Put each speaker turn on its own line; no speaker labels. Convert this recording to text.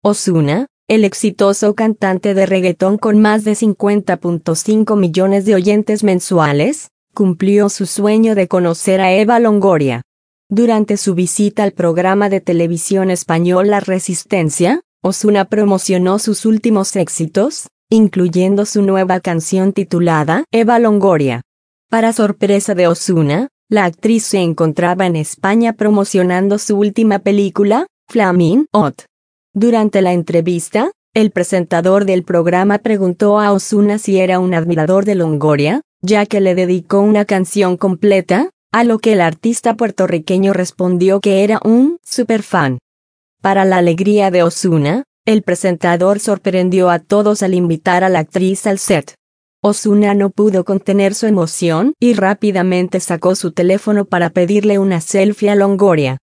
Ozuna, el exitoso cantante de reggaetón con más de 50.5 millones de oyentes mensuales, cumplió su sueño de conocer a Eva Longoria. Durante su visita al programa de televisión español La Resistencia, Ozuna promocionó sus últimos éxitos, incluyendo su nueva canción titulada Eva Longoria. Para sorpresa de Ozuna, la actriz se encontraba en España promocionando su última película, Flaming Hot. Durante la entrevista, el presentador del programa preguntó a Ozuna si era un admirador de Longoria, ya que le dedicó una canción completa, a lo que el artista puertorriqueño respondió que era un superfan. Para la alegría de Ozuna, el presentador sorprendió a todos al invitar a la actriz al set. Ozuna no pudo contener su emoción y rápidamente sacó su teléfono para pedirle una selfie a Longoria.